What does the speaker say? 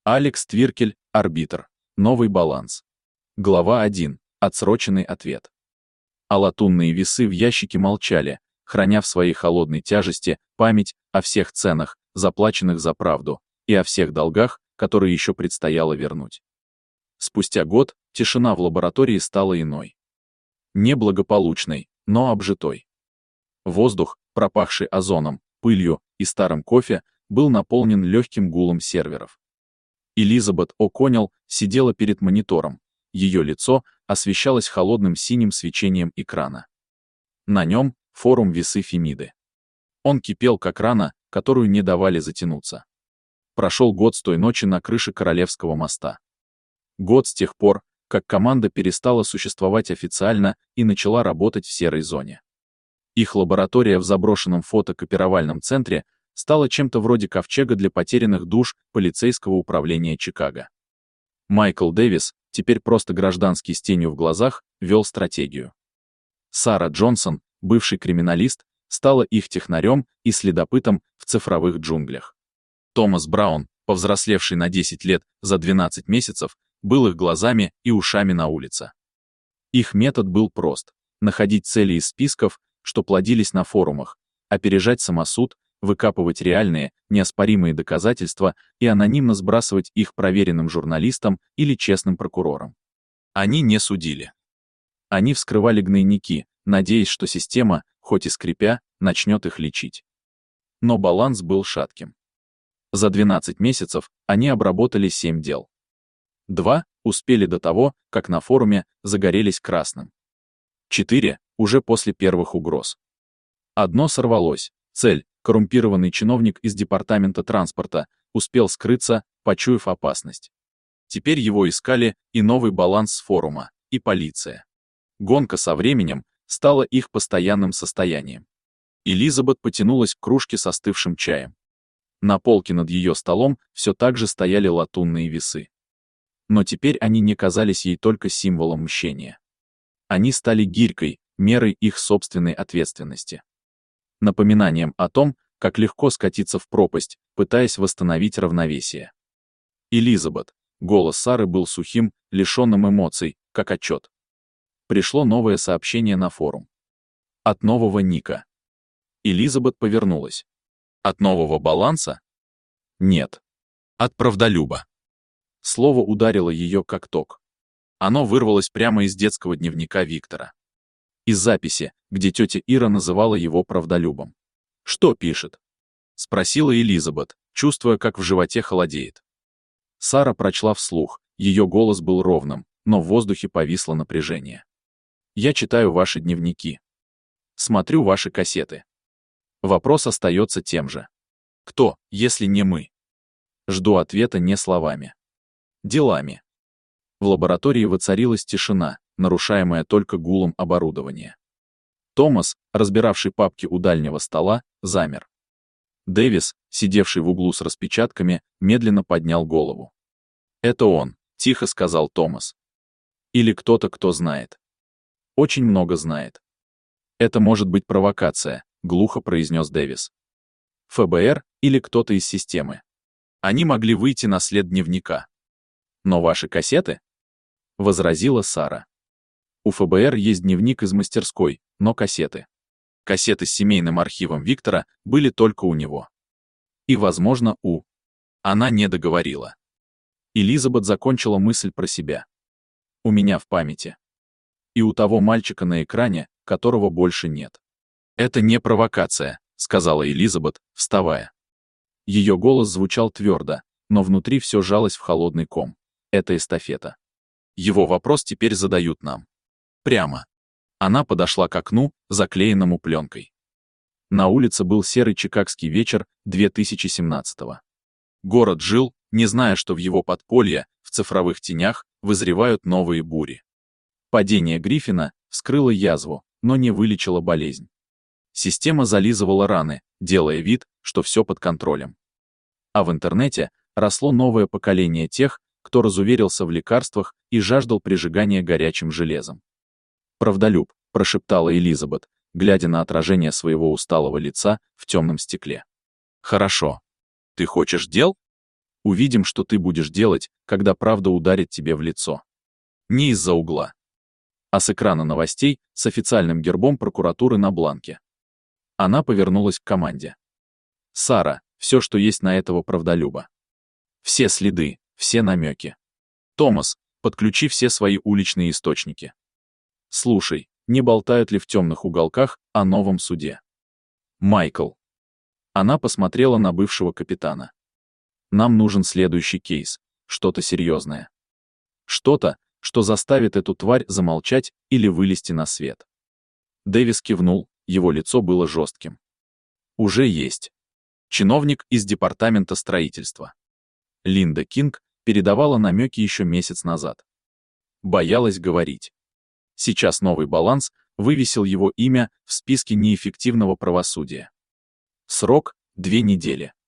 Алекс Твиркель, арбитр. Новый баланс. Глава 1. Отсроченный ответ. А латунные весы в ящике молчали, храня в своей холодной тяжести память о всех ценах, заплаченных за правду, и о всех долгах, которые еще предстояло вернуть. Спустя год тишина в лаборатории стала иной. Неблагополучной, но обжитой. Воздух, пропахший озоном, пылью и старым кофе, был наполнен легким гулом серверов. Элизабет О'Коннелл сидела перед монитором. Ее лицо освещалось холодным синим свечением экрана. На нем форум весы Фемиды. Он кипел, как рана, которую не давали затянуться. Прошел год с той ночи на крыше Королевского моста. Год с тех пор, как команда перестала существовать официально и начала работать в серой зоне. Их лаборатория в заброшенном фотокопировальном центре стала чем-то вроде ковчега для потерянных душ полицейского управления Чикаго. Майкл Дэвис, теперь просто гражданский с тенью в глазах, вел стратегию. Сара Джонсон, бывший криминалист, стала их технарем и следопытом в цифровых джунглях. Томас Браун, повзрослевший на 10 лет за 12 месяцев, был их глазами и ушами на улице. Их метод был прост — находить цели из списков, что плодились на форумах, опережать самосуд, выкапывать реальные, неоспоримые доказательства и анонимно сбрасывать их проверенным журналистам или честным прокурорам. Они не судили. Они вскрывали гнойники, надеясь, что система, хоть и скрипя, начнет их лечить. Но баланс был шатким. За 12 месяцев они обработали 7 дел. 2 успели до того, как на форуме загорелись красным. 4 уже после первых угроз. 1 сорвалось. Цель, коррумпированный чиновник из департамента транспорта, успел скрыться, почуяв опасность. Теперь его искали и новый баланс с форума, и полиция. Гонка со временем стала их постоянным состоянием. Элизабет потянулась к кружке с остывшим чаем. На полке над ее столом все так же стояли латунные весы. Но теперь они не казались ей только символом мщения. Они стали гирькой, мерой их собственной ответственности. Напоминанием о том, как легко скатиться в пропасть, пытаясь восстановить равновесие. Элизабет. Голос Сары был сухим, лишенным эмоций, как отчет. Пришло новое сообщение на форум. От нового ника. Элизабет повернулась. От нового баланса? Нет. От правдолюба. Слово ударило ее как ток. Оно вырвалось прямо из детского дневника Виктора. Из записи, где тетя Ира называла его правдолюбом. «Что пишет?» — спросила Элизабет, чувствуя, как в животе холодеет. Сара прочла вслух, ее голос был ровным, но в воздухе повисло напряжение. «Я читаю ваши дневники. Смотрю ваши кассеты. Вопрос остается тем же. Кто, если не мы? Жду ответа не словами. Делами». В лаборатории воцарилась тишина, нарушаемая только гулом оборудования. Томас, разбиравший папки у дальнего стола, замер. Дэвис, сидевший в углу с распечатками, медленно поднял голову. «Это он», — тихо сказал Томас. «Или кто-то, кто знает. Очень много знает». «Это может быть провокация», — глухо произнес Дэвис. «ФБР или кто-то из системы. Они могли выйти на след дневника». «Но ваши кассеты?» — возразила Сара. «У ФБР есть дневник из мастерской, но кассеты. Кассеты с семейным архивом Виктора были только у него. И, возможно, у...» Она не договорила. Элизабет закончила мысль про себя. «У меня в памяти. И у того мальчика на экране, которого больше нет». «Это не провокация», — сказала Элизабет, вставая. Ее голос звучал твердо, но внутри все жалось в холодный ком. Это эстафета. Его вопрос теперь задают нам. Прямо. Она подошла к окну, заклеенному пленкой. На улице был серый чикагский вечер 2017-го. Город жил, не зная, что в его подполье, в цифровых тенях, вызревают новые бури. Падение Гриффина вскрыло язву, но не вылечило болезнь. Система зализывала раны, делая вид, что все под контролем. А в интернете росло новое поколение тех, кто разуверился в лекарствах и жаждал прижигания горячим железом. «Правдолюб», — прошептала Элизабет, глядя на отражение своего усталого лица в темном стекле. «Хорошо. Ты хочешь дел?» Увидим, что ты будешь делать, когда правда ударит тебе в лицо. Не из-за угла, а с экрана новостей с официальным гербом прокуратуры на бланке. Она повернулась к команде. Сара, все, что есть на этого правдолюба. Все следы, все намеки. Томас, подключи все свои уличные источники. Слушай, не болтают ли в темных уголках о новом суде? Майкл. Она посмотрела на бывшего капитана. Нам нужен следующий кейс, что-то серьезное. Что-то, что заставит эту тварь замолчать или вылезти на свет. Дэвис кивнул, его лицо было жестким. Уже есть. Чиновник из департамента строительства. Линда Кинг передавала намеки еще месяц назад. Боялась говорить. Сейчас новый баланс вывесил его имя в списке неэффективного правосудия. Срок — 2 недели.